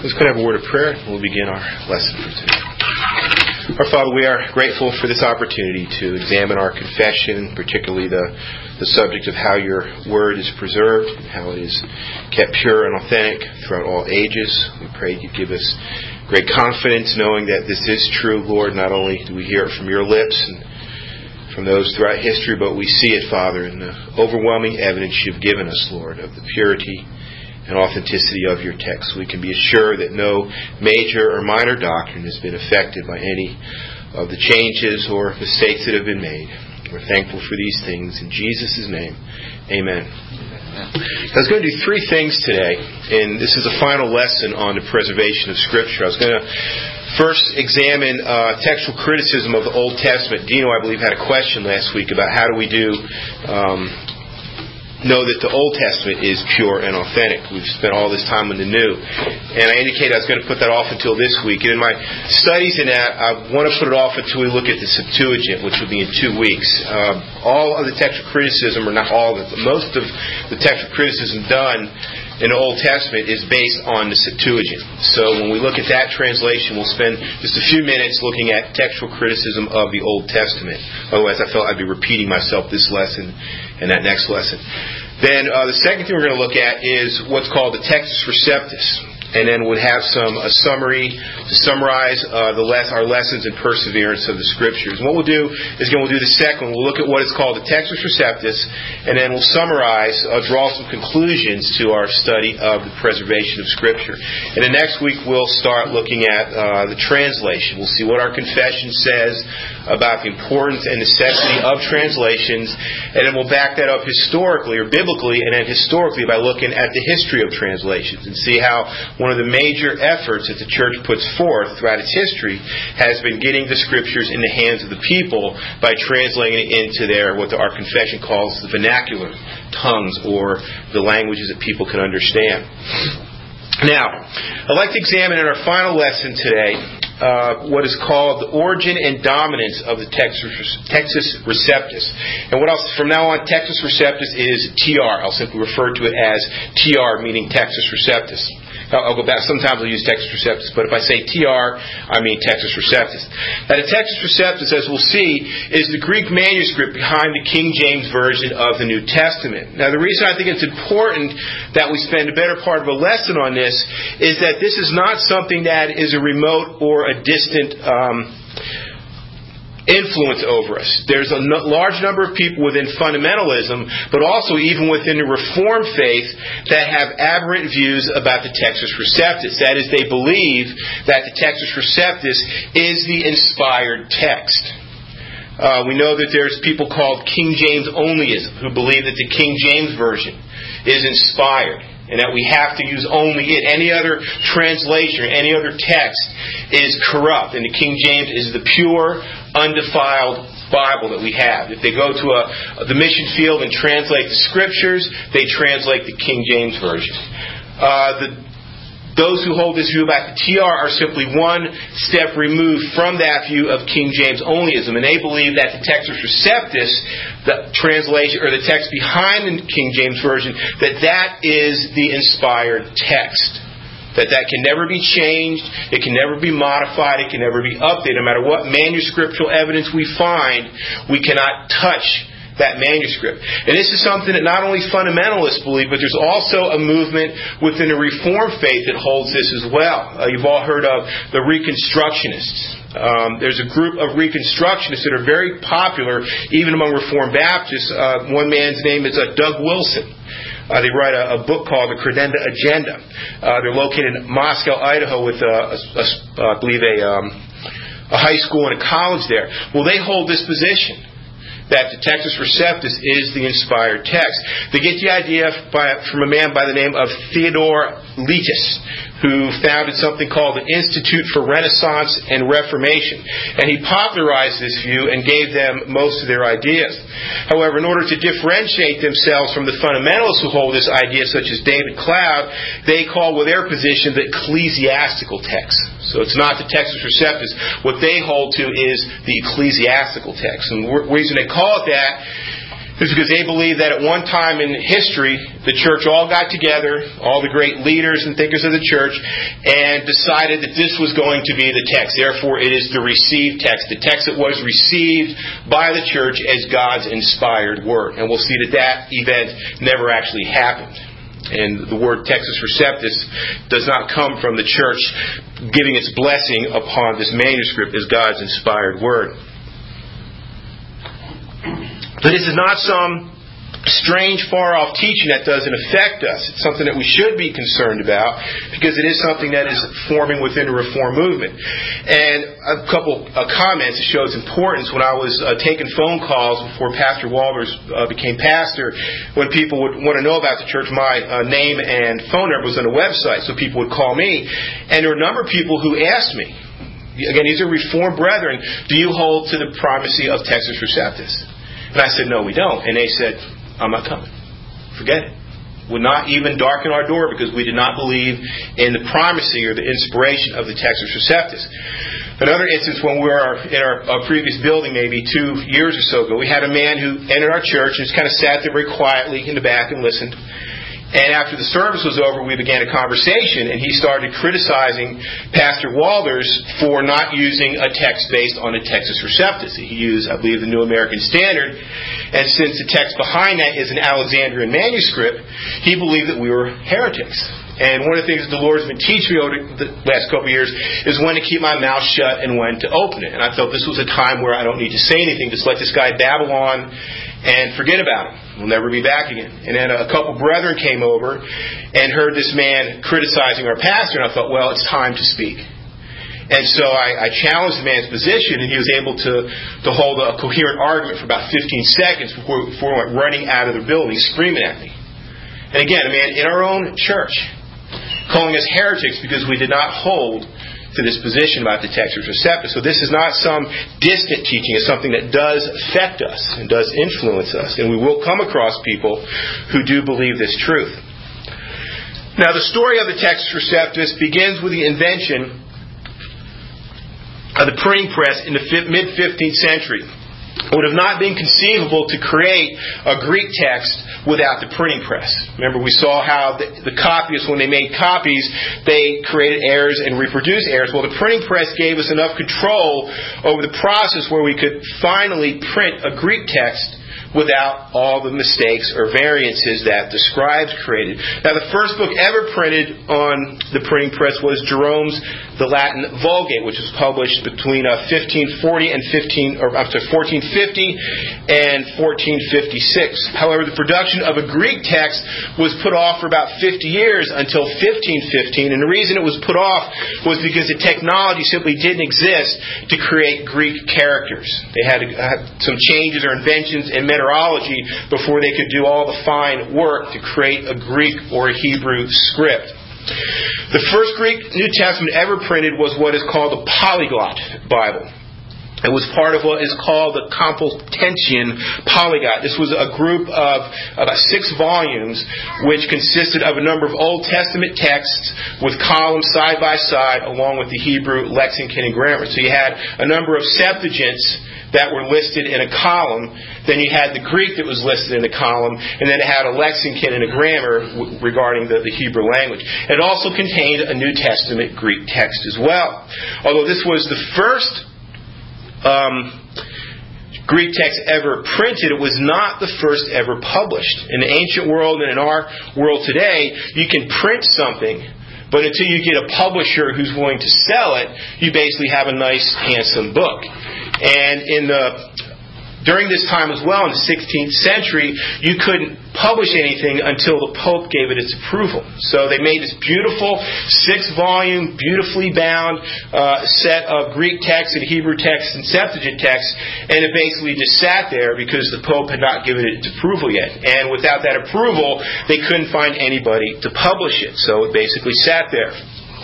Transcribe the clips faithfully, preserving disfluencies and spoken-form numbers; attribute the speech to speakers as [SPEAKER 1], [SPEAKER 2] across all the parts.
[SPEAKER 1] Let's go and have a word of prayer, and we'll begin our lesson for today. Our Father, we are grateful for this opportunity to examine our confession, particularly the, the subject of how your Word is preserved and how it is kept pure and authentic throughout all ages. We pray you give us great confidence knowing that this is true, Lord. Not only do we hear it from your lips and from those throughout history, but we see it, Father, in the overwhelming evidence you've given us, Lord, of the purity and authenticity of your text. We can be assured that no major or minor doctrine has been affected by any of the changes or mistakes that have been made. We're thankful for these things. In Jesus' name, amen. I was going to do three things today, and this is a final lesson on the preservation of Scripture. I was going to first examine uh, textual criticism of the Old Testament. Dino, I believe, had a question last week about how do we do um, know that the Old Testament is pure and authentic. We've spent all this time on the New. And I indicated I was going to put that off until this week. And in my studies in that, I want to put it off until we look at the Septuagint, which will be in two weeks. Um, all of the textual criticism, or not all of it, but most of the textual criticism done in the Old Testament is based on the Septuagint. So when we look at that translation, we'll spend just a few minutes looking at textual criticism of the Old Testament. Otherwise, I felt I'd be repeating myself this lesson and that next lesson. Then uh, the second thing we're going to look at is what's called the Textus Receptus. And then we'll have some a summary to summarize uh, the less, our lessons in perseverance of the Scriptures. And what we'll do is, again, we'll do the second one. We'll look at what is called the Textus Receptus, and then we'll summarize, uh, draw some conclusions to our study of the preservation of Scripture. And then next week we'll start looking at uh, the translation. We'll see what our confession says about the importance and necessity of translations, and then we'll back that up historically or biblically, and then historically by looking at the history of translations and see how one of the major efforts that the church puts forth throughout its history has been getting the Scriptures in the hands of the people by translating it into their, what our confession calls the vernacular tongues, or the languages that people can understand. Now, I'd like to examine in our final lesson today uh, what is called the origin and dominance of the Textus, Textus Receptus. And what else? From now on, Textus Receptus is T R. I'll simply refer to it as T R, meaning Textus Receptus. I'll go back. Sometimes I'll use Textus Receptus, but if I say T R, I mean Textus Receptus. Now, the Textus Receptus, as we'll see, is the Greek manuscript behind the King James Version of the New Testament. Now, the reason I think it's important that we spend a better part of a lesson on this is that this is not something that is a remote or a distant um, influence over us. There's a no- large number of people within fundamentalism, but also even within the Reformed faith, that have aberrant views about the Textus Receptus. That is, they believe that the Textus Receptus is the inspired text. Uh, we know that there's people called King James Onlyism who believe that the King James Version is inspired, and that we have to use only it. Any other translation, any other text is corrupt, and the King James is the pure, undefiled Bible that we have. If they go to a, the mission field and translate the Scriptures, they translate the King James Version. Uh, the Those who hold this view about the T R are simply one step removed from that view of King James Onlyism, and they believe that the Textus Receptus, the translation or the text behind the King James Version, that that is the inspired text. That that can never be changed, it can never be modified, it can never be updated. No matter what manuscriptural evidence we find, we cannot touch that manuscript. And this is something that not only fundamentalists believe, but there's also a movement within the Reformed faith that holds this as well. Uh, you've all heard of the Reconstructionists. Um, there's a group of Reconstructionists that are very popular, even among Reformed Baptists. Uh, one man's name is uh, Doug Wilson. Uh, they write a, a book called The Credenda Agenda. Uh, they're located in Moscow, Idaho, with, a, a, a, I believe, a, um, a high school and a college there. Well, they hold this position, that the Textus Receptus is the inspired text. They get the idea by, from a man by the name of Theodore Letis, who founded something called the Institute for Renaissance and Reformation. And he popularized this view and gave them most of their ideas. However, in order to differentiate themselves from the fundamentalists who hold this idea, such as David Cloud, they call with their position the ecclesiastical text. So it's not the Textus Receptus. What they hold to is the ecclesiastical text. And the reason they call it that It's because they believed that at one time in history, the church all got together, all the great leaders and thinkers of the church, and decided that this was going to be the text. Therefore, it is the received text, the text that was received by the church as God's inspired word. And we'll see that that event never actually happened. And the word Textus Receptus does not come from the church giving its blessing upon this manuscript as God's inspired word. But this is not some strange, far-off teaching that doesn't affect us. It's something that we should be concerned about because it is something that is forming within the Reform movement. And a couple of comments to show its importance. When I was uh, taking phone calls before Pastor Walters uh, became pastor, when people would want to know about the church, my uh, name and phone number was on the website, so people would call me. And there were a number of people who asked me, again, these are Reformed brethren, do you hold to the primacy of Textus Receptus? And I said, no, we don't. And they said, I'm not coming. Forget it. Would not even darken our door because we did not believe in the primacy or the inspiration of the Textus Receptus. Another instance, when we were in our, our previous building maybe two years or so ago, we had a man who entered our church and just kind of sat there very quietly in the back and listened. And after the service was over, we began a conversation, and he started criticizing Pastor Walters for not using a text based on the Textus Receptus. He used, I believe, the New American Standard, and since the text behind that is an Alexandrian manuscript, he believed that we were heretics. And one of the things that the Lord has been teaching me over the last couple of years is when to keep my mouth shut and when to open it. And I felt this was a time where I don't need to say anything. Just let this guy babble on and forget about him. We'll never be back again. And then a couple brethren came over and heard this man criticizing our pastor, and I thought, well, it's time to speak. And so I, I challenged the man's position, and he was able to, to hold a coherent argument for about fifteen seconds before, before he went running out of the building screaming at me. And again, a man in our own church calling us heretics because we did not hold to this position about the Textus Receptus. So this is not some distant teaching. It's something that does affect us and does influence us. And we will come across people who do believe this truth. Now, the story of the Textus Receptus begins with the invention of the printing press in the mid-fifteenth century. It would have not been conceivable to create a Greek text without the printing press. Remember, we saw how the, the copyists, when they made copies, they created errors and reproduced errors. Well, the printing press gave us enough control over the process where we could finally print a Greek text without all the mistakes or variances that the scribes created. Now, the first book ever printed on the printing press was Jerome's The Latin Vulgate, which was published between uh, fifteen forty and fifteen, or I'm sorry, fourteen fifty and fourteen fifty-six. However, the production of a Greek text was put off for about fifty years until fifteen fifteen, and the reason it was put off was because the technology simply didn't exist to create Greek characters. They had to have some changes or inventions in meteorology before they could do all the fine work to create a Greek or a Hebrew script. The first Greek New Testament ever printed was what is called the Polyglot Bible. It was part of what is called the Complutensian Polyglot. This was a group of about six volumes which consisted of a number of Old Testament texts with columns side by side along with the Hebrew lexicon and grammar. So you had a number of Septuagints that were listed in a column. Then you had the Greek that was listed in a column, and then it had a lexicon and a grammar w- regarding the, the Hebrew language. It also contained a New Testament Greek text as well. Although this was the first um, Greek text ever printed, it was not the first ever published. In the ancient world and in our world today, you can print something, but until you get a publisher who's willing to sell it, you basically have a nice, handsome book. And in the during this time as well, in the sixteenth century, you couldn't publish anything until the Pope gave it its approval. So they made this beautiful six-volume, beautifully bound uh, set of Greek texts and Hebrew texts and Septuagint texts, and it basically just sat there because the Pope had not given it its approval yet. And without that approval, they couldn't find anybody to publish it. So it basically sat there.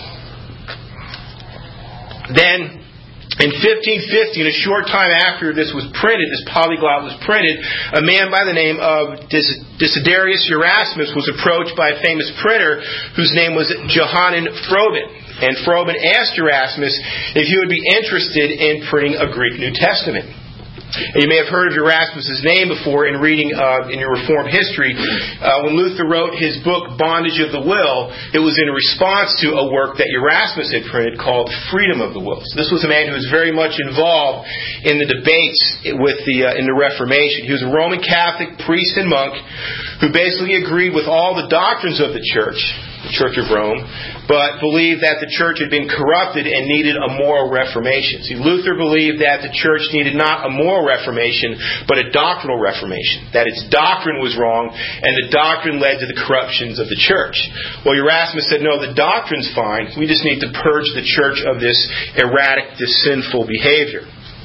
[SPEAKER 1] Then, in fifteen fifty, in a short time after this was printed, this polyglot was printed, a man by the name of Desiderius Erasmus was approached by a famous printer whose name was Johannes Froben. And Froben asked Erasmus if he would be interested in printing a Greek New Testament. And you may have heard of Erasmus' name before in reading uh, in your Reformed history. Uh, when Luther wrote his book, Bondage of the Will, it was in response to a work that Erasmus had printed called Freedom of the Will. So this was a man who was very much involved in the debates with the uh, in the Reformation. He was a Roman Catholic priest and monk who basically agreed with all the doctrines of the Church, the Church of Rome, but believed that the Church had been corrupted and needed a moral reformation. See, Luther believed that the Church needed not a moral reformation, but a doctrinal reformation. That its doctrine was wrong, and the doctrine led to the corruptions of the Church. Well, Erasmus said, no, the doctrine's fine. We just need to purge the Church of this erratic, this sinful behavior.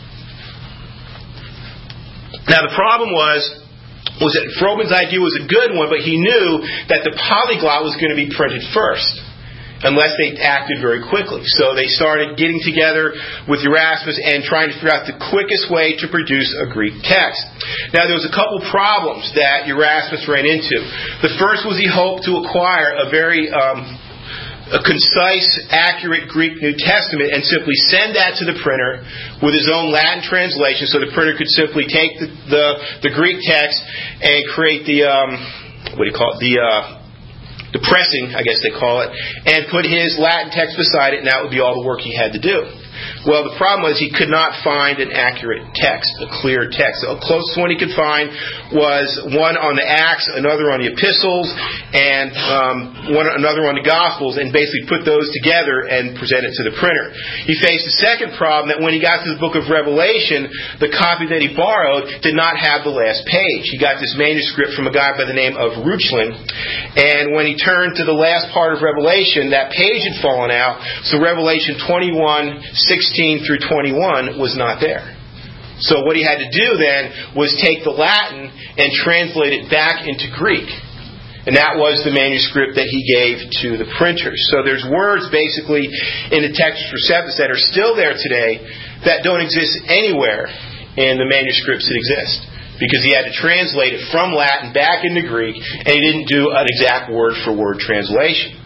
[SPEAKER 1] Now, the problem was, was that Froben's idea was a good one, but he knew that the polyglot was going to be printed first, unless they acted very quickly. So they started getting together with Erasmus and trying to figure out the quickest way to produce a Greek text. Now, there was a couple problems that Erasmus ran into. The first was he hoped to acquire a very um, a concise, accurate Greek New Testament and simply send that to the printer with his own Latin translation, so the printer could simply take the the, the Greek text and create the um, what do you call it the uh, the pressing, I guess they call it, and put his Latin text beside it, and that would be all the work he had to do. Well, the problem was he could not find an accurate text, a clear text. The closest one he could find was one on the Acts, another on the Epistles, and um, one another on the Gospels, and basically put those together and present it to the printer. He faced a second problem, that when he got to the book of Revelation, the copy that he borrowed did not have the last page. He got this manuscript from a guy by the name of Reuchlin, and when he turned to the last part of Revelation, that page had fallen out, so Revelation twenty-one, sixteen through twenty-one was not there. So what he had to do then was take the Latin and translate it back into Greek. And that was the manuscript that he gave to the printers. So there's words basically in the Textus Receptus that are still there today that don't exist anywhere in the manuscripts that exist, because he had to translate it from Latin back into Greek, and he didn't do an exact word-for-word translation.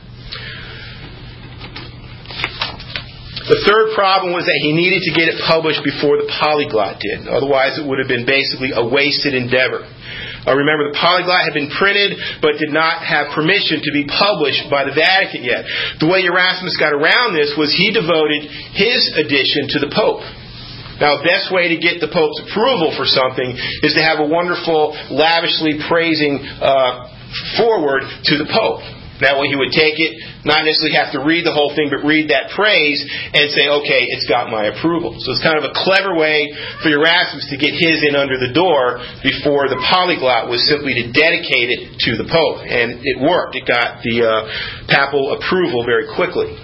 [SPEAKER 1] The third problem was that he needed to get it published before the polyglot did. Otherwise, it would have been basically a wasted endeavor. Uh, remember, the polyglot had been printed, but did not have permission to be published by the Vatican yet. The way Erasmus got around this was he devoted his edition to the Pope. Now, the best way to get the Pope's approval for something is to have a wonderful, lavishly praising uh, foreword to the Pope. That way he would take it, not necessarily have to read the whole thing, but read that praise and say, okay, it's got my approval. So it's kind of a clever way for Erasmus to get his in under the door before the polyglot was simply to dedicate it to the Pope. And it worked. It got the uh, papal approval very quickly.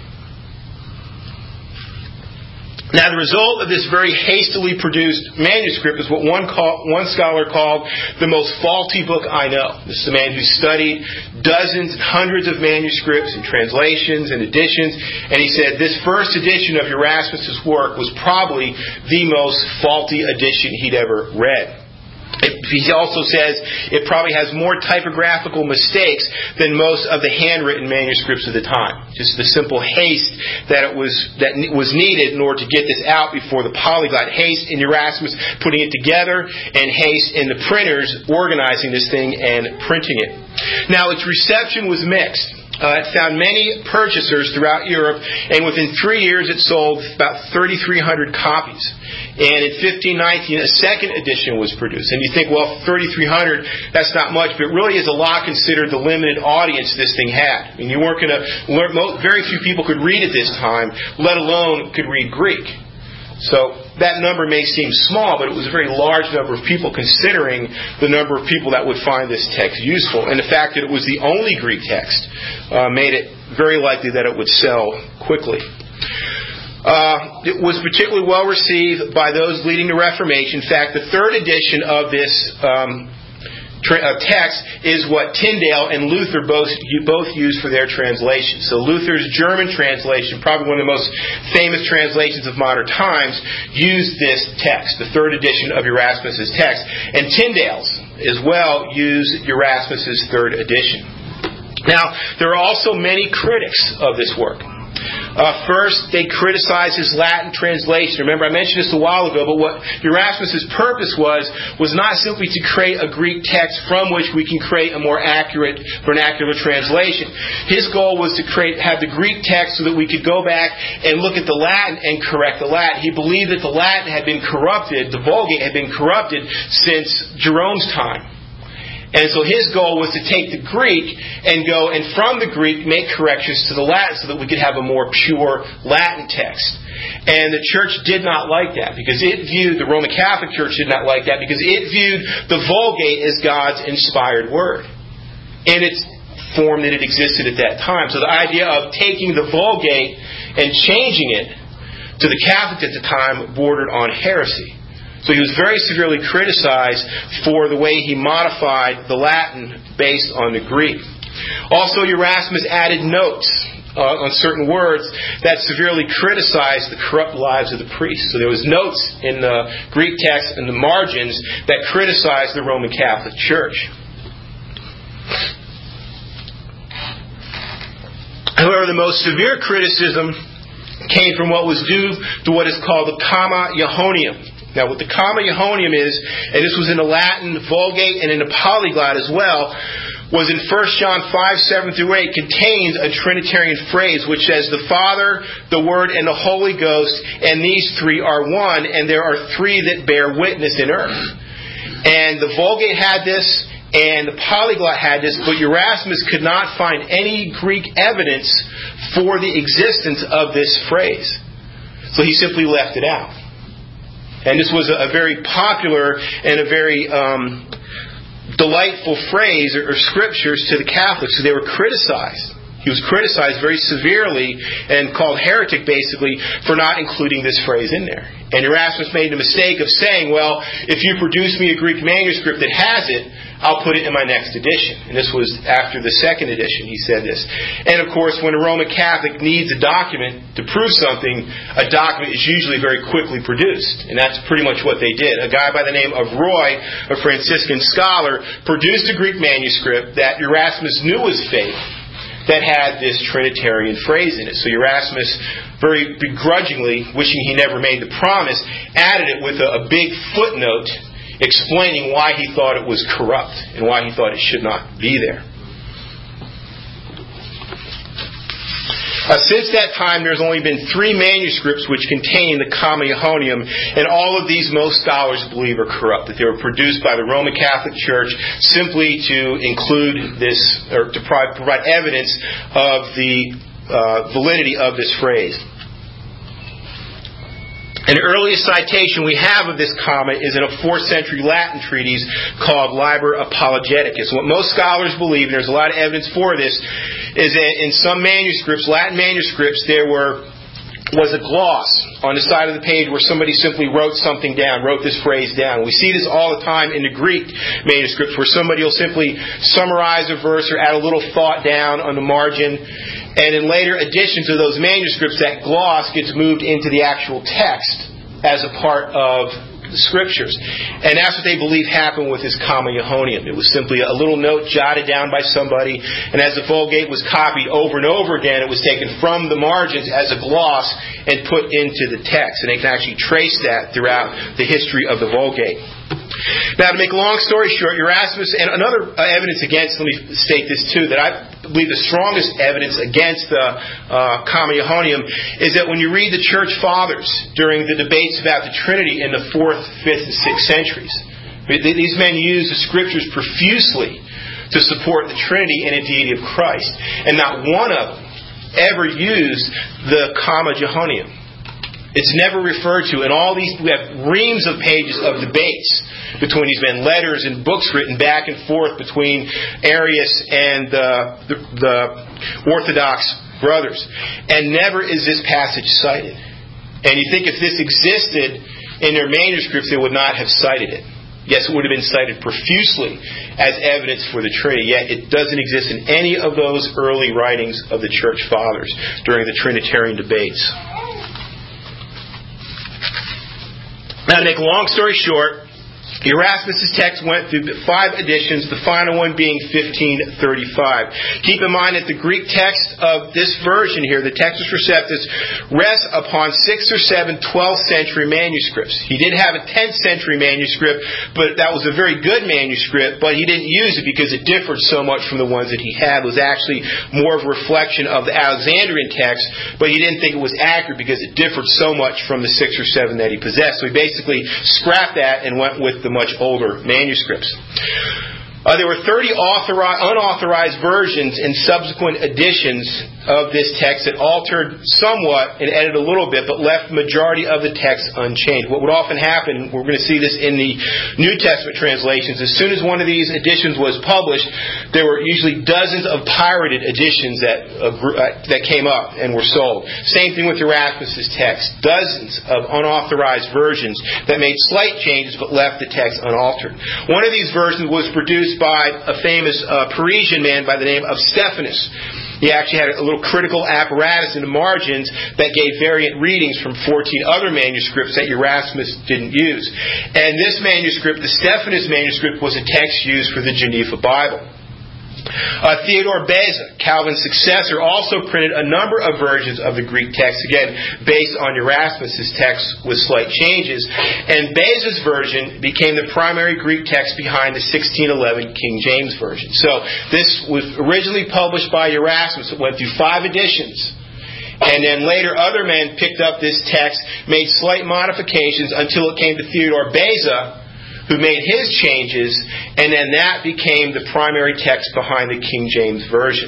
[SPEAKER 1] Now, the result of this very hastily produced manuscript is what one call, one scholar called the most faulty book I know. This is a man who studied dozens and hundreds of manuscripts and translations and editions, and he said this first edition of Erasmus' work was probably the most faulty edition he'd ever read. He also says it probably has more typographical mistakes than most of the handwritten manuscripts of the time. Just the simple haste that it was that was needed in order to get this out before the polyglot. Haste in Erasmus putting it together, and haste in the printers organizing this thing and printing it. Now, its reception was mixed. Uh, it found many purchasers throughout Europe, and within three years it sold about thirty-three hundred copies. And in fifteen nineteen, a second edition was produced. And you think, well, thirty-three hundred, that's not much, but it really is a lot considered the limited audience this thing had. I mean, you weren't going to learn, very few people could read at this time, let alone could read Greek. So that number may seem small, but it was a very large number of people considering the number of people that would find this text useful. And the fact that it was the only Greek text uh, made it very likely that it would sell quickly. Uh, it was particularly well received by those leading the Reformation. In fact, the third edition of this um, tra- uh, text is what Tyndale and Luther both, both used for their translation. So Luther's German translation, probably one of the most famous translations of modern times, used this text, the third edition of Erasmus' text. And Tyndale's as well used Erasmus' third edition. Now, there are also many critics of this work. Uh, first, they criticized his Latin translation. Remember, I mentioned this a while ago, but what Erasmus' purpose was, was not simply to create a Greek text from which we can create a more accurate vernacular translation. His goal was to create, have the Greek text so that we could go back and look at the Latin and correct the Latin. He believed that the Latin had been corrupted, the Vulgate had been corrupted since Jerome's time. And so his goal was to take the Greek and go, and from the Greek, make corrections to the Latin so that we could have a more pure Latin text. And the church did not like that, because it viewed, the Roman Catholic Church did not like that, because it viewed the Vulgate as God's inspired word in its form that it existed at that time. So the idea of taking the Vulgate and changing it to the Catholics at the time bordered on heresy. So he was very severely criticized for the way he modified the Latin based on the Greek. Also, Erasmus added notes uh, on certain words that severely criticized the corrupt lives of the priests. So there was notes in the Greek text and the margins that criticized the Roman Catholic Church. However, the most severe criticism came from what was due to what is called the Comma Johanneum. Now, what the Comma Johanneum is, and this was in the Latin Vulgate and in the Polyglot as well, was in First John five, seven through eight, contains a Trinitarian phrase which says, the Father, the Word, and the Holy Ghost, and these three are one, and there are three that bear witness in earth. And the Vulgate had this, and the Polyglot had this, but Erasmus could not find any Greek evidence for the existence of this phrase. So he simply left it out. And this was a very popular and a very um, delightful phrase or, or scriptures to the Catholics. So they were criticized. He was criticized very severely and called heretic, basically, for not including this phrase in there. And Erasmus made the mistake of saying, well, if you produce me a Greek manuscript that has it, I'll put it in my next edition. And this was after the second edition he said this. And of course, when a Roman Catholic needs a document to prove something, a document is usually very quickly produced. And that's pretty much what they did. A guy by the name of Roy, a Franciscan scholar, produced a Greek manuscript that Erasmus knew was fake, that had this Trinitarian phrase in it. So Erasmus, very begrudgingly, wishing he never made the promise, added it with a, a big footnote explaining why he thought it was corrupt and why he thought it should not be there. Uh, since that time, there's only been three manuscripts which contain the Comma Johanneum, and all of these most scholars believe are corrupt, that they were produced by the Roman Catholic Church simply to include this, or to provide evidence of the uh, validity of this phrase. An earliest citation we have of this comma is in a fourth century Latin treatise called Liber Apologeticus. What most scholars believe, and there's a lot of evidence for this, is that in some manuscripts, Latin manuscripts, there were was a gloss on the side of the page where somebody simply wrote something down, wrote this phrase down. We see this all the time in the Greek manuscripts where somebody will simply summarize a verse or add a little thought down on the margin. And in later editions of those manuscripts, that gloss gets moved into the actual text as a part of the Scriptures. And that's what they believe happened with this Comma Johanneum. It was simply a little note jotted down by somebody, and as the Vulgate was copied over and over again, it was taken from the margins as a gloss and put into the text. And they can actually trace that throughout the history of the Vulgate. Now, to make a long story short, Erasmus, and another uh, evidence against, let me state this too, that I believe the strongest evidence against the uh, Comma Johanneum is that when you read the Church Fathers during the debates about the Trinity in the fourth, fifth, and sixth centuries, these men used the Scriptures profusely to support the Trinity and the deity of Christ. And not one of them ever used the Comma Johanneum. It's never referred to. And all these, we have reams of pages of debates between these men, letters and books written back and forth between Arius and uh, the, the Orthodox brothers. And never is this passage cited. And you think if this existed in their manuscripts, they would not have cited it. Yes, it would have been cited profusely as evidence for the Trinity, yet it doesn't exist in any of those early writings of the Church Fathers during the Trinitarian debates. Now, to make a long story short, Erasmus' text went through five editions, the final one being fifteen thirty-five. Keep in mind that the Greek text of this version here, the Textus Receptus, rests upon sixth or seventh, twelfth century manuscripts. He did have a tenth century manuscript, but that was a very good manuscript, but he didn't use it because it differed so much from the ones that he had. It was actually more of a reflection of the Alexandrian text, but he didn't think it was accurate because it differed so much from the six or seven that he possessed. So he basically scrapped that and went with the much older manuscripts. Uh, there were thirty authorized, unauthorized versions and subsequent editions of this text that altered somewhat and added a little bit, but left the majority of the text unchanged. What would often happen, we're going to see this in the New Testament translations, as soon as one of these editions was published, there were usually dozens of pirated editions that uh, that came up and were sold. Same thing with Erasmus' text. Dozens of unauthorized versions that made slight changes but left the text unaltered. One of these versions was produced by a famous uh, Parisian man by the name of Stephanus. He actually had a little critical apparatus in the margins that gave variant readings from fourteen other manuscripts that Erasmus didn't use. And this manuscript, the Stephanus manuscript, was a text used for the Geneva Bible. Uh, Theodore Beza, Calvin's successor, also printed a number of versions of the Greek text, again, based on Erasmus' text with slight changes. And Beza's version became the primary Greek text behind the sixteen eleven King James Version. So this was originally published by Erasmus. It went through five editions. And then later other men picked up this text, made slight modifications until it came to Theodore Beza, who made his changes, and then that became the primary text behind the King James Version.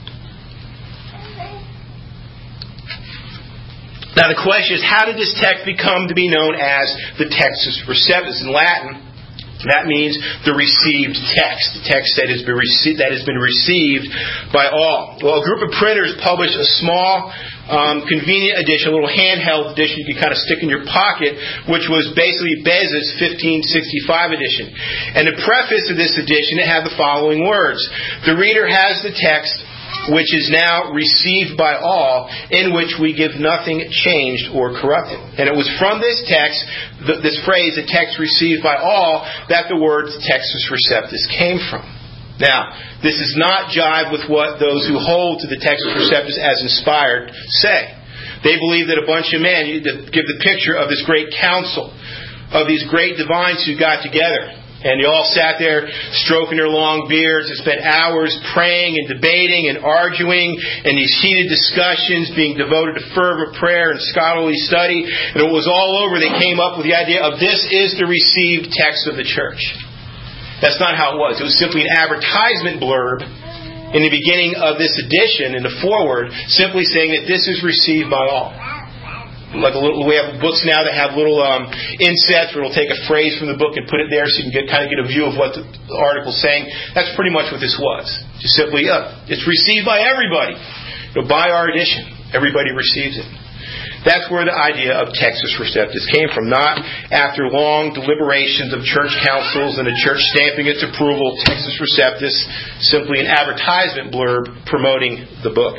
[SPEAKER 1] Now the question is, how did this text become to be known as the Textus Receptus? In Latin, that means the received text, the text that has been received, that has been received by all. Well, a group of printers published a small, um, convenient edition, a little handheld edition you can kind of stick in your pocket, which was basically Beza's fifteen sixty-five edition. And the preface of this edition, it had the following words: "The reader has the text which is now received by all, in which we give nothing changed or corrupted." And it was from this text, th- this phrase, the text received by all, that the word Textus Receptus came from. Now, this does not jive with what those who hold to the Textus Receptus as inspired say. They believe that a bunch of men, you give the picture of this great council, of these great divines who got together. And they all sat there stroking their long beards and spent hours praying and debating and arguing, and these heated discussions being devoted to fervent prayer and scholarly study. And it was all over. They came up with the idea of this is the received text of the church. That's not how it was. It was simply an advertisement blurb in the beginning of this edition, in the foreword, simply saying that this is received by all. Like a little, we have books now that have little um, insets where it'll take a phrase from the book and put it there so you can get, kind of get a view of what the article's saying. That's pretty much what this was. Just simply, uh, it's received by everybody. You know, by our edition, everybody receives it. That's where the idea of Textus Receptus came from. Not after long deliberations of church councils and the church stamping its approval, Textus Receptus, simply an advertisement blurb promoting the book.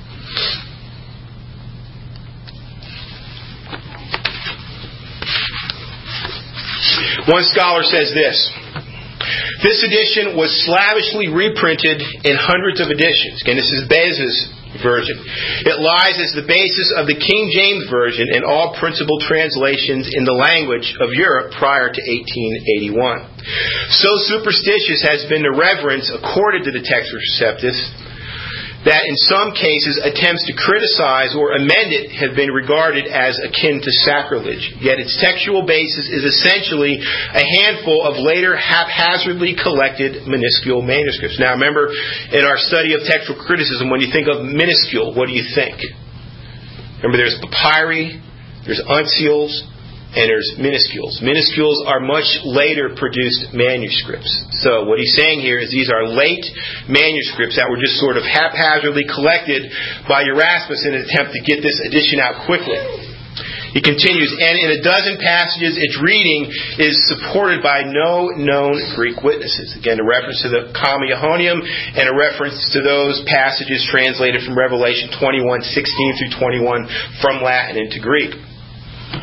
[SPEAKER 1] One scholar says this: "This edition was slavishly reprinted in hundreds of editions." Again, this is Beza's version. "It lies as the basis of the King James Version and all principal translations in the language of Europe prior to eighteen eighty-one. So superstitious has been the reverence accorded to the Textus Receptus that in some cases attempts to criticize or amend it have been regarded as akin to sacrilege. Yet its textual basis is essentially a handful of later haphazardly collected minuscule manuscripts." Now remember, in our study of textual criticism, when you think of minuscule, what do you think? Remember, there's papyri, there's uncials, and there's minuscules. Minuscules are much later produced manuscripts. So what he's saying here is these are late manuscripts that were just sort of haphazardly collected by Erasmus in an attempt to get this edition out quickly. He continues, "And in a dozen passages its reading is supported by no known Greek witnesses." Again, a reference to the Comma Johanneum and a reference to those passages translated from Revelation twenty-one sixteen through twenty-one from Latin into Greek.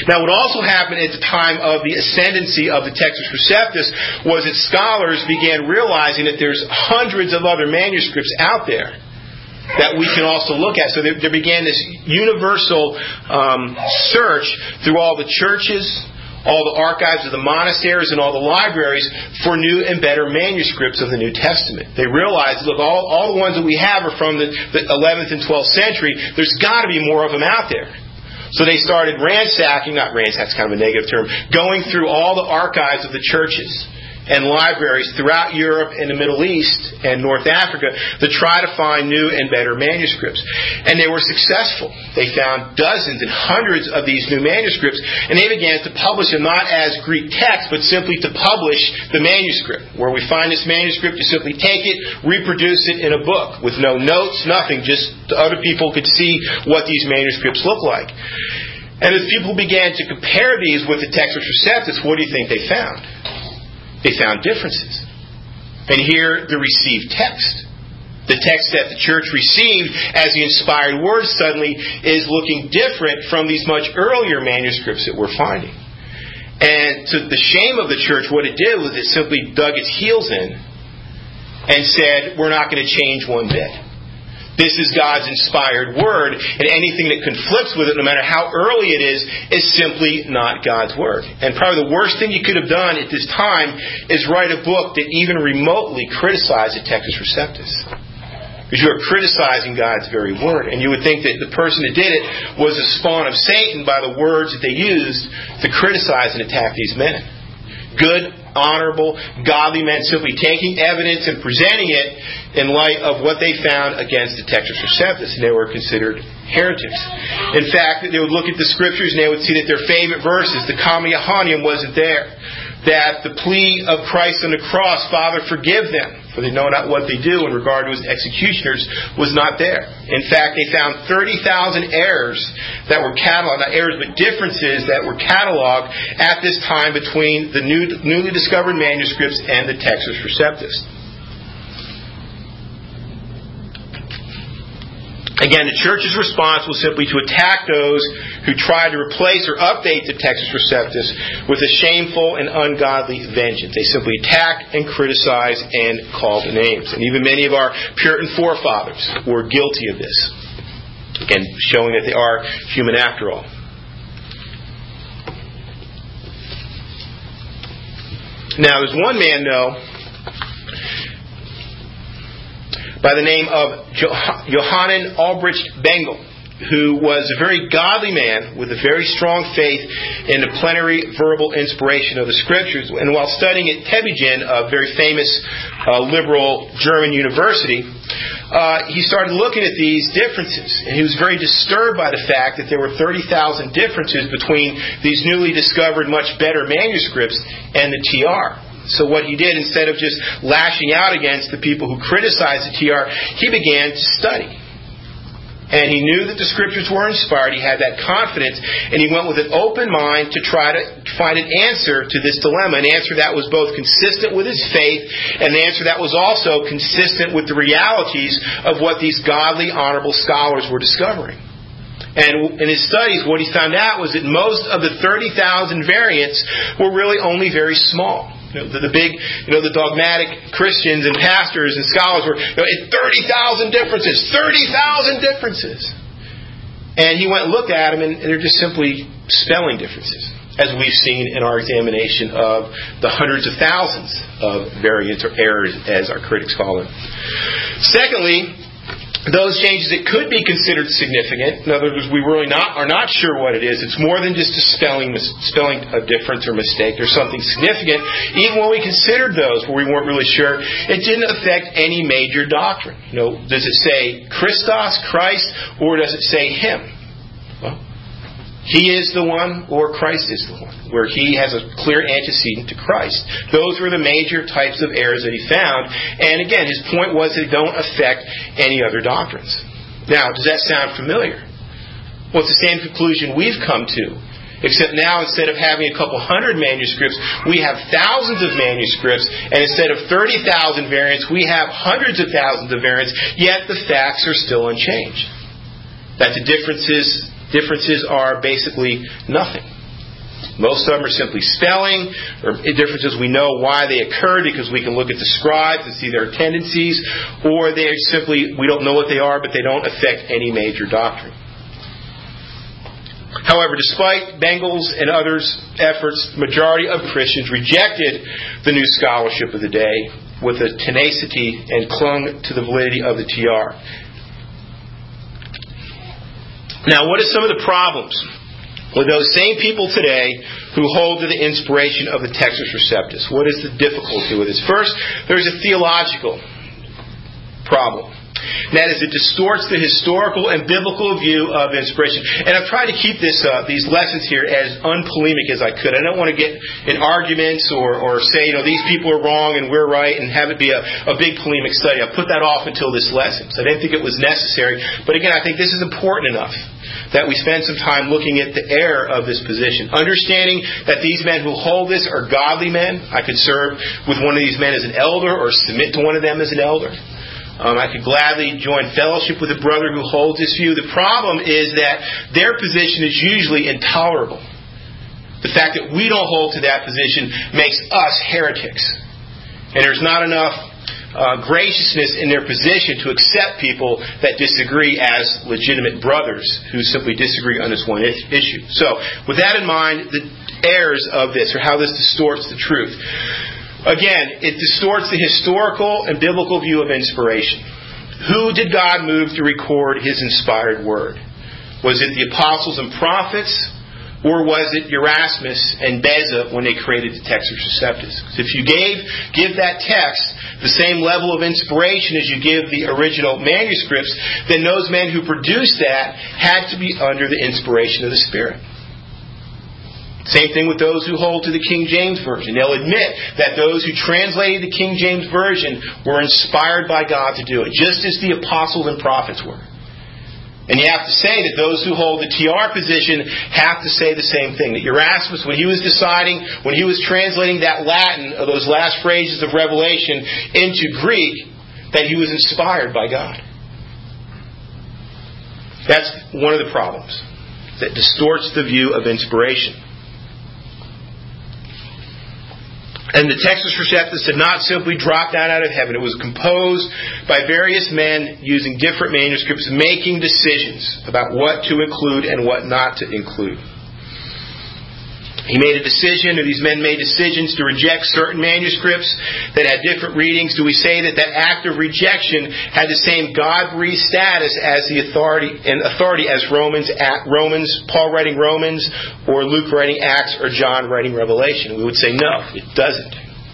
[SPEAKER 1] Now, what also happened at the time of the ascendancy of the Textus Receptus was that scholars began realizing that there's hundreds of other manuscripts out there that we can also look at. So there, there began this universal um, search through all the churches, all the archives of the monasteries, and all the libraries for new and better manuscripts of the New Testament. They realized, look, all, all the ones that we have are from the, the eleventh and twelfth century. There's got to be more of them out there. So they started ransacking, not ransack, that's kind of a negative term, going through all the archives of the churches and libraries throughout Europe and the Middle East and North Africa to try to find new and better manuscripts. And they were successful. They found dozens and hundreds of these new manuscripts, and they began to publish them not as Greek text, but simply to publish the manuscript. Where we find this manuscript, you simply take it, reproduce it in a book with no notes, nothing, just other people could see what these manuscripts look like. And as people began to compare these with the Textus Receptus, what do you think they found? They found differences. And here, the received text, the text that the church received as the inspired word, suddenly is looking different from these much earlier manuscripts that we're finding. And to the shame of the church, what it did was it simply dug its heels in and said, we're not going to change one bit. This is God's inspired word, and anything that conflicts with it, no matter how early it is, is simply not God's word. And probably the worst thing you could have done at this time is write a book that even remotely criticized the Textus Receptus. Because you are criticizing God's very word. And you would think that the person that did it was a spawn of Satan by the words that they used to criticize and attack these men. Good, honorable, godly men simply taking evidence and presenting it in light of what they found against the Textus Receptus, and they were considered heretics. In fact, they would look at the Scriptures and they would see that their favorite verses, the Comma Johanneum, wasn't there. That the plea of Christ on the cross, Father, forgive them, for they know not what they do, in regard to his executioners, was not there. In fact, they found thirty thousand errors that were cataloged, not errors, but differences that were cataloged at this time between the new, newly discovered manuscripts and the Textus Receptus. Again, the church's response was simply to attack those who tried to replace or update the Textus Receptus with a shameful and ungodly vengeance. They simply attacked and criticized and called names. And even many of our Puritan forefathers were guilty of this. Again, showing that they are human after all. Now, there's one man, though, by the name of Johannes Albrecht Bengel, who was a very godly man with a very strong faith in the plenary verbal inspiration of the Scriptures. And while studying at Tübingen, a very famous uh, liberal German university, uh, he started looking at these differences. And he was very disturbed by the fact that there were thirty thousand differences between these newly discovered, much better manuscripts and the T R. So what he did, instead of just lashing out against the people who criticized the T R, he began to study. And he knew that the Scriptures were inspired. He had that confidence. And he went with an open mind to try to find an answer to this dilemma. An answer that was both consistent with his faith, and an answer that was also consistent with the realities of what these godly, honorable scholars were discovering. And in his studies, what he found out was that most of the thirty thousand variants were really only very small. You know, the, the big, you know, the dogmatic Christians and pastors and scholars were, you know, thirty thousand differences, thirty thousand differences. And he went and looked at them, and they're just simply spelling differences, as we've seen in our examination of the hundreds of thousands of variants or errors, as our critics call them. Secondly, those changes that could be considered significant, in other words, we really not are not sure what it is. It's more than just a spelling spelling a difference or mistake. There's something significant. Even when we considered those where we weren't really sure, it didn't affect any major doctrine. You know, does it say Christos, Christ, or does it say Him? Well, He is the one, or Christ is the one, where He has a clear antecedent to Christ. Those were the major types of errors that he found. And again, his point was that they don't affect any other doctrines. Now, does that sound familiar? Well, it's the same conclusion we've come to. Except now, instead of having a couple hundred manuscripts, we have thousands of manuscripts. And instead of thirty thousand variants, we have hundreds of thousands of variants. Yet the facts are still unchanged. That the differences... Differences are basically nothing. Most of them are simply spelling, or differences we know why they occurred because we can look at the scribes and see their tendencies, or they're simply, we don't know what they are, but they don't affect any major doctrine. However, despite Bengel's and others' efforts, the majority of Christians rejected the new scholarship of the day with a tenacity and clung to the validity of the T R. Now, what are some of the problems with those same people today who hold to the inspiration of the Textus Receptus? What is the difficulty with this? First, there's a theological problem. And that is, it distorts the historical and biblical view of inspiration. And I've tried to keep this uh, these lessons here as unpolemic as I could. I don't want to get in arguments or, or say, you know, these people are wrong and we're right and have it be a, a big polemic study. I put that off until this lesson. So I didn't think it was necessary. But again, I think this is important enough that we spend some time looking at the error of this position. Understanding that these men who hold this are godly men. I could serve with one of these men as an elder or submit to one of them as an elder. Um, I could gladly join fellowship with a brother who holds this view. The problem is that their position is usually intolerable. The fact that we don't hold to that position makes us heretics. And there's not enough uh, graciousness in their position to accept people that disagree as legitimate brothers who simply disagree on this one issue. So, with that in mind, the errors of this, or how this distorts the truth. Again, it distorts the historical and biblical view of inspiration. Who did God move to record His inspired word? Was it the apostles and prophets, or was it Erasmus and Beza when they created the Textus Receptus? If you gave give that text the same level of inspiration as you give the original manuscripts, then those men who produced that had to be under the inspiration of the Spirit. Same thing with those who hold to the King James Version. They'll admit that those who translated the King James Version were inspired by God to do it, just as the apostles and prophets were. And you have to say that those who hold the T R position have to say the same thing. That Erasmus, when he was deciding, when he was translating that Latin, of those last phrases of Revelation, into Greek, that he was inspired by God. That's one of the problems that distorts the view of inspiration. And the Textus Receptus did not simply drop down out of heaven. It was composed by various men using different manuscripts, making decisions about what to include and what not to include. He made a decision, or these men made decisions to reject certain manuscripts that had different readings. Do we say that that act of rejection had the same God-breathed status as the authority and authority as Romans, Romans, Paul writing Romans, or Luke writing Acts, or John writing Revelation? We would say no, it doesn't.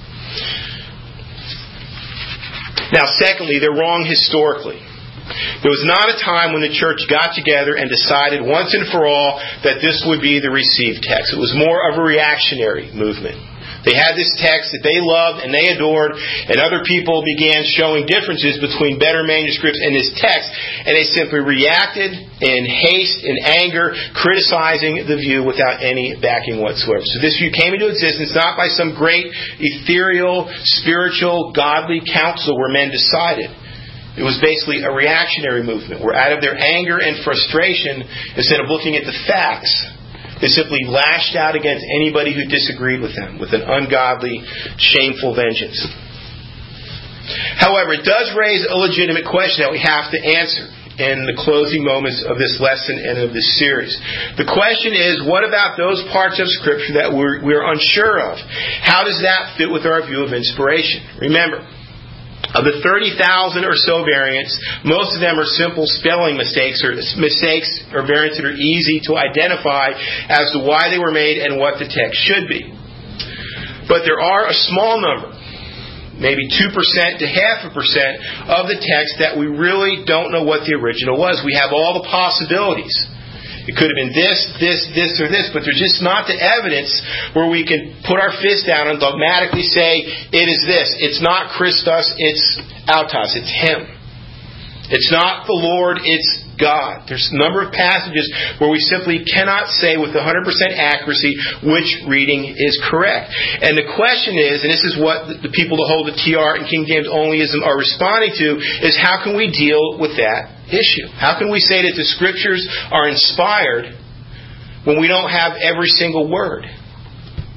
[SPEAKER 1] Now, secondly, they're wrong historically. There was not a time when the church got together and decided once and for all that this would be the received text. It was more of a reactionary movement. They had this text that they loved and they adored, and other people began showing differences between better manuscripts and this text, and they simply reacted in haste, in anger, criticizing the view without any backing whatsoever. So this view came into existence not by some great ethereal, spiritual, godly council where men decided. It was basically a reactionary movement where out of their anger and frustration, instead of looking at the facts, they simply lashed out against anybody who disagreed with them with an ungodly, shameful vengeance. However, it does raise a legitimate question that we have to answer in the closing moments of this lesson and of this series. The question is, what about those parts of Scripture that we're, we're unsure of? How does that fit with our view of inspiration? Remember, of the thirty thousand or so variants, most of them are simple spelling mistakes or mistakes or variants that are easy to identify as to why they were made and what the text should be. But there are a small number, maybe two percent to half a percent of the text that we really don't know what the original was. We have all the possibilities. It could have been this, this, this, or this, but there's just not the evidence where we can put our fist down and dogmatically say, it is this. It's not Christos, it's autos, it's Him. It's not the Lord, it's God. There's a number of passages where we simply cannot say with one hundred percent accuracy which reading is correct. And the question is, and this is what the people that hold the T R and King James onlyism are responding to, is how can we deal with that issue? How can we say that the Scriptures are inspired when we don't have every single word?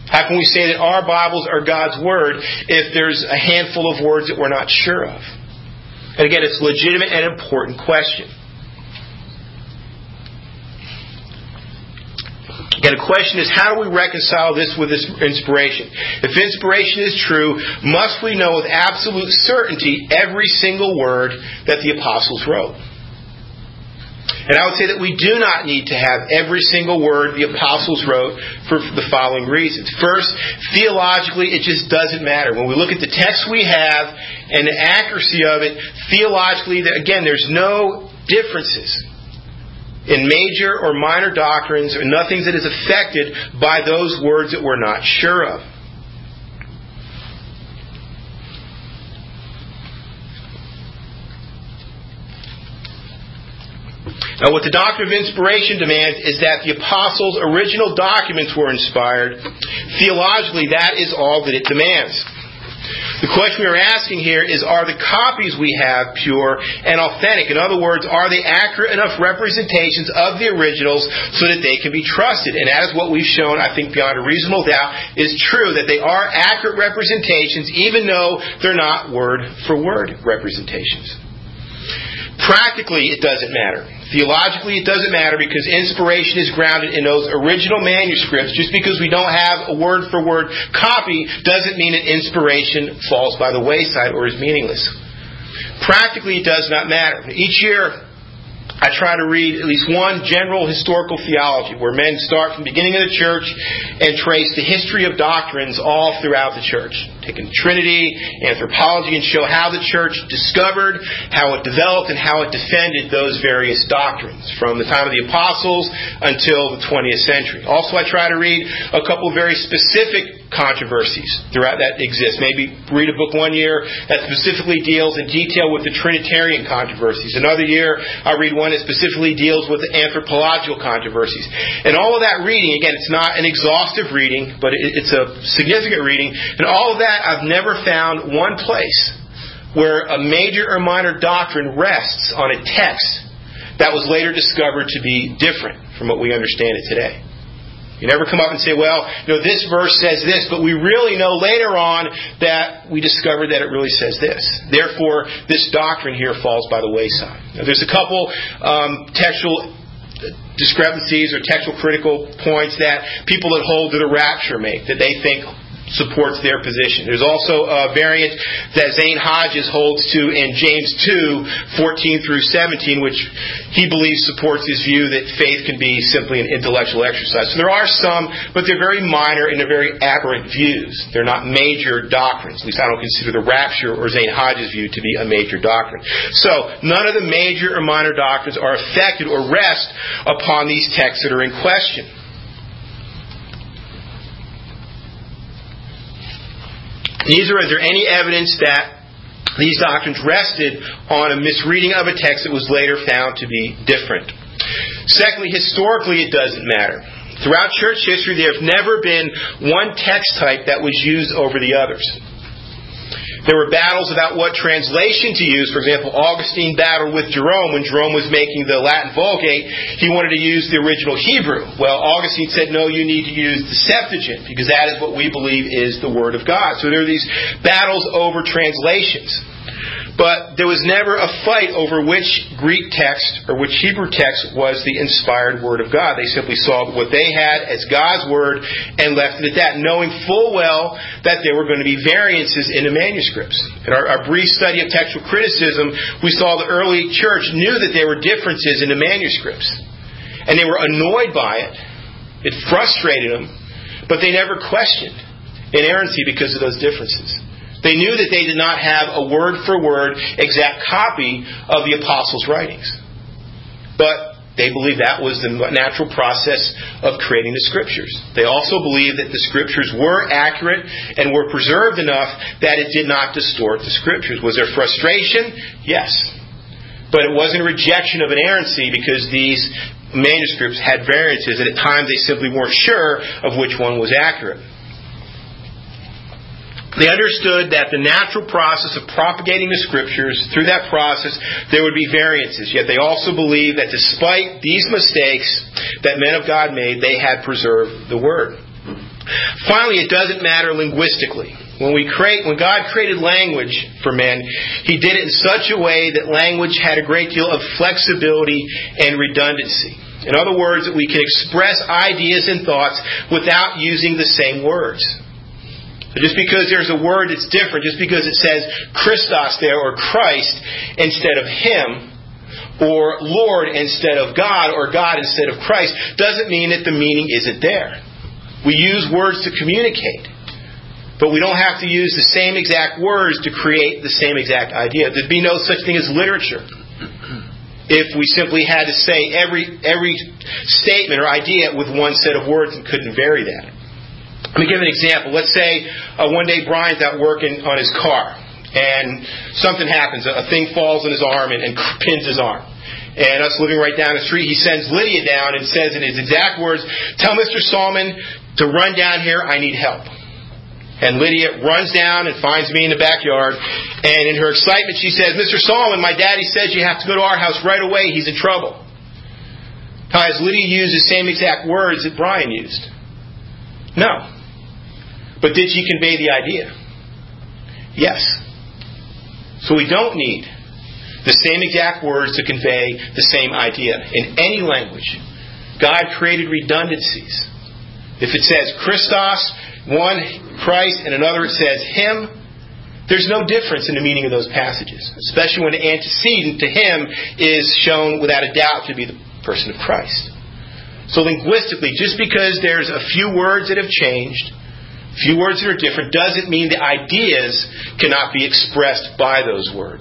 [SPEAKER 1] How can we say that our Bibles are God's Word if there's a handful of words that we're not sure of? And again, it's a legitimate and important question. Again, the question is, how do we reconcile this with this inspiration? If inspiration is true, must we know with absolute certainty every single word that the apostles wrote? And I would say that we do not need to have every single word the apostles wrote for the following reasons. First, theologically, it just doesn't matter. When we look at the text we have and the accuracy of it, theologically, again, there's no differences in major or minor doctrines, or nothing that is affected by those words that we're not sure of. Now, what the doctrine of inspiration demands is that the apostles' original documents were inspired. Theologically, that is all that it demands. The question we are asking here is, are the copies we have pure and authentic? In other words, are they accurate enough representations of the originals so that they can be trusted? And as what we've shown, I think beyond a reasonable doubt, is true, that they are accurate representations even though they're not word-for-word representations. Practically, it doesn't matter. Theologically, it doesn't matter because inspiration is grounded in those original manuscripts. Just because we don't have a word-for-word copy doesn't mean that inspiration falls by the wayside or is meaningless. Practically, it does not matter. Each year, I try to read at least one general historical theology where men start from the beginning of the church and trace the history of doctrines all throughout the church. Taking Trinity, anthropology, and show how the church discovered, how it developed, and how it defended those various doctrines from the time of the apostles until the twentieth century. Also, I try to read a couple of very specific controversies throughout that exist. Maybe read a book one year that specifically deals in detail with the Trinitarian controversies. Another year, I read one that specifically deals with the anthropological controversies. And all of that reading, again, it's not an exhaustive reading, but it's a significant reading. And all of that, I've never found one place where a major or minor doctrine rests on a text that was later discovered to be different from what we understand it today. You never come up and say, well, you know, this verse says this, but we really know later on that we discovered that it really says this. Therefore, this doctrine here falls by the wayside. Now, there's a couple um, textual discrepancies or textual critical points that people that hold to the rapture make, that they think supports their position. There's also a variant that Zane Hodges holds to in James two, fourteen through seventeen, which he believes supports his view that faith can be simply an intellectual exercise. So there are some, but they're very minor and they're very aberrant views. They're not major doctrines. At least I don't consider the rapture or Zane Hodges' view to be a major doctrine. So none of the major or minor doctrines are affected or rest upon these texts that are in question. Neither is there any evidence that these doctrines rested on a misreading of a text that was later found to be different. Secondly, historically, it doesn't matter. Throughout church history, there have never been one text type that was used over the others. There were battles about what translation to use. For example, Augustine battled with Jerome when Jerome was making the Latin Vulgate. He wanted to use the original Hebrew. Well, Augustine said, no, you need to use the Septuagint because that is what we believe is the Word of God. So there are these battles over translations. But there was never a fight over which Greek text or which Hebrew text was the inspired Word of God. They simply saw what they had as God's Word and left it at that, knowing full well that there were going to be variances in the manuscripts. In our, our brief study of textual criticism, we saw the early church knew that there were differences in the manuscripts. And they were annoyed by it. It frustrated them. But they never questioned inerrancy because of those differences. They knew that they did not have a word-for-word exact copy of the apostles' writings. But they believed that was the natural process of creating the Scriptures. They also believed that the Scriptures were accurate and were preserved enough that it did not distort the Scriptures. Was there frustration? Yes. But it wasn't a rejection of inerrancy because these manuscripts had variances and at times they simply weren't sure of which one was accurate. They understood that the natural process of propagating the Scriptures, through that process, there would be variances. Yet they also believed that despite these mistakes that men of God made, they had preserved the Word. Finally, it doesn't matter linguistically. When we create, when God created language for men, He did it in such a way that language had a great deal of flexibility and redundancy. In other words, that we can express ideas and thoughts without using the same words. Just because there's a word that's different, just because it says Christos there or Christ instead of Him, or Lord instead of God, or God instead of Christ, doesn't mean that the meaning isn't there. We use words to communicate. But we don't have to use the same exact words to create the same exact idea. There'd be no such thing as literature if we simply had to say every every statement or idea with one set of words and couldn't vary that. Let me give an example. Let's say uh, one day Brian's out working on his car and something happens. A, a thing falls on his arm and, and pins his arm. And us living right down the street, he sends Lydia down and says in his exact words, "Tell Mister Solomon to run down here. I need help." And Lydia runs down and finds me in the backyard. And in her excitement, she says, "Mister Solomon, my daddy says you have to go to our house right away. He's in trouble." Now, has Lydia used the same exact words that Brian used? No. But did she convey the idea? Yes. So we don't need the same exact words to convey the same idea in any language. God created redundancies. If it says Christos, one Christ, and another it says Him, there's no difference in the meaning of those passages, especially when the antecedent to Him is shown without a doubt to be the person of Christ. So linguistically, just because there's a few words that have changed, a few words that are different, doesn't mean the ideas cannot be expressed by those words.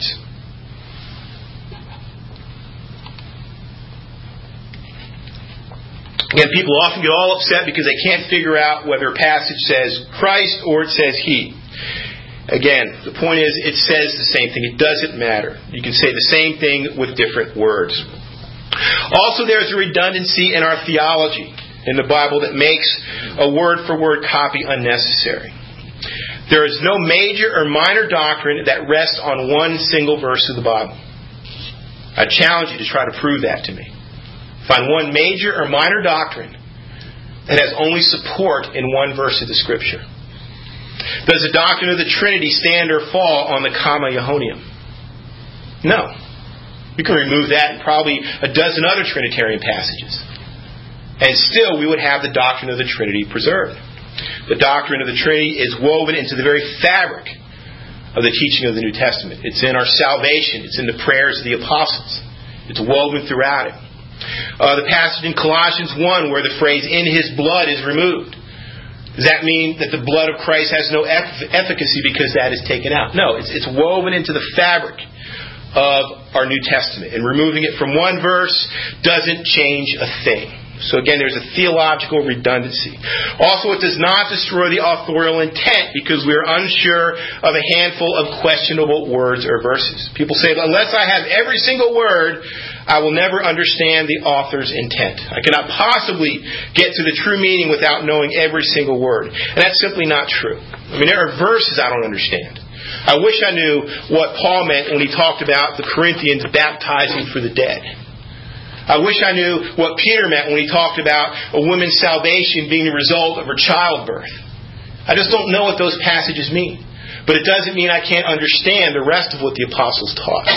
[SPEAKER 1] Again, people often get all upset because they can't figure out whether a passage says Christ or it says He. Again, the point is it says the same thing. It doesn't matter. You can say the same thing with different words. Also, there's a redundancy in our theology in the Bible that makes a word-for-word copy unnecessary. There is no major or minor doctrine that rests on one single verse of the Bible. I challenge you to try to prove that to me. Find one major or minor doctrine that has only support in one verse of the Scripture. Does the doctrine of the Trinity stand or fall on the comma Yehonium? No. You can remove that in probably a dozen other Trinitarian passages. And still we would have the doctrine of the Trinity preserved. The doctrine of the Trinity is woven into the very fabric of the teaching of the New Testament. It's in our salvation. It's in the prayers of the apostles. It's woven throughout it. Uh, the passage in Colossians one where the phrase "in His blood" is removed. Does that mean that the blood of Christ has no eff- efficacy because that is taken out? No, it's, it's woven into the fabric of our New Testament. And removing it from one verse doesn't change a thing. So again, there's a theological redundancy. Also, it does not destroy the authorial intent because we are unsure of a handful of questionable words or verses. People say, unless I have every single word, I will never understand the author's intent. I cannot possibly get to the true meaning without knowing every single word. And that's simply not true. I mean, there are verses I don't understand. I wish I knew what Paul meant when he talked about the Corinthians baptizing for the dead. I wish I knew what Peter meant when he talked about a woman's salvation being the result of her childbirth. I just don't know what those passages mean. But it doesn't mean I can't understand the rest of what the apostles taught.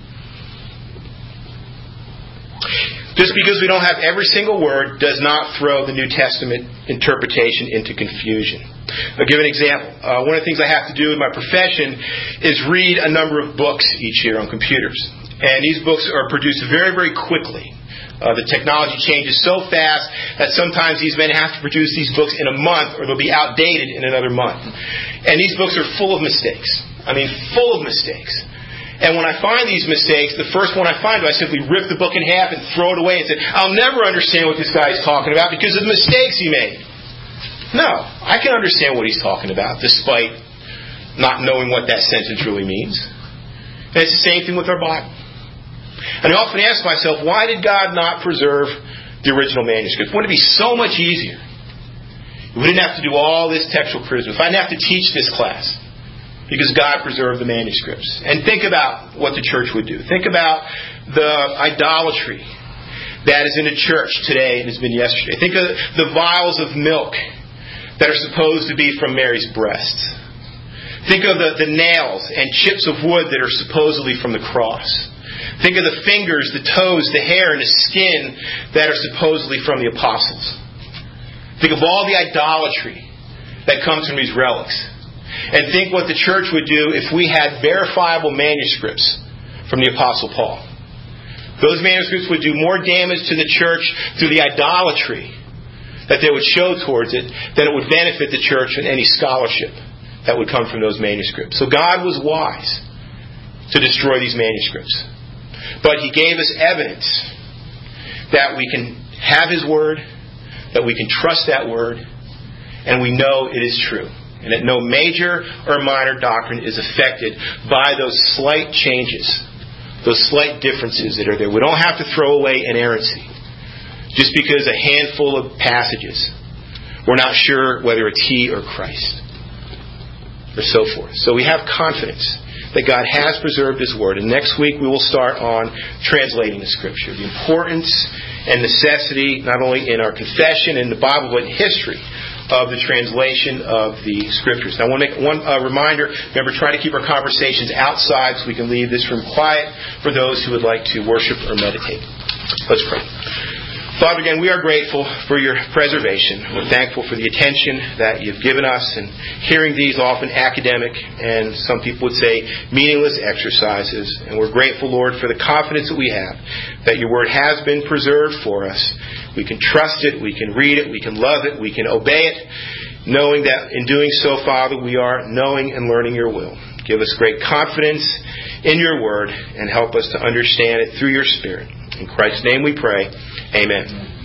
[SPEAKER 1] Just because we don't have every single word does not throw the New Testament interpretation into confusion. I'll give an example. Uh, one of the things I have to do in my profession is read a number of books each year on computers. And these books are produced very, very quickly. Uh, the technology changes so fast that sometimes these men have to produce these books in a month or they'll be outdated in another month. And these books are full of mistakes. I mean, full of mistakes. And when I find these mistakes, the first one I find, I simply rip the book in half and throw it away and say, I'll never understand what this guy is talking about because of the mistakes he made. No, I can understand what he's talking about despite not knowing what that sentence really means. And it's the same thing with our Bible. And I often ask myself, why did God not preserve the original manuscript? Wouldn't it be so much easier? We didn't have to do all this textual criticism. If I didn't have to teach this class, because God preserved the manuscripts. And think about what the church would do. Think about the idolatry that is in the church today and has been yesterday. Think of the vials of milk that are supposed to be from Mary's breast. Think of the, the nails and chips of wood that are supposedly from the cross. Think of the fingers, the toes, the hair, and the skin that are supposedly from the apostles. Think of all the idolatry that comes from these relics. And think what the church would do if we had verifiable manuscripts from the Apostle Paul. Those manuscripts would do more damage to the church through the idolatry that they would show towards it than it would benefit the church in any scholarship that would come from those manuscripts. So God was wise to destroy these manuscripts. But He gave us evidence that we can have His Word, that we can trust that Word, and we know it is true. And that no major or minor doctrine is affected by those slight changes, those slight differences that are there. We don't have to throw away inerrancy just because a handful of passages we're not sure whether it's He or Christ, or so forth. So we have confidence that God has preserved His Word. And next week we will start on translating the Scripture. The importance and necessity, not only in our confession and the Bible, but in history, of the translation of the Scriptures. Now I want to make one uh, reminder. Remember, try to keep our conversations outside so we can leave this room quiet for those who would like to worship or meditate. Let's pray. Father, again, we are grateful for Your preservation. We're thankful for the attention that You've given us in hearing these often academic and some people would say meaningless exercises. And we're grateful, Lord, for the confidence that we have that Your Word has been preserved for us. We can trust it, we can read it, we can love it, we can obey it, knowing that in doing so, Father, we are knowing and learning Your will. Give us great confidence in Your Word and help us to understand it through Your Spirit. In Christ's name we pray. Amen.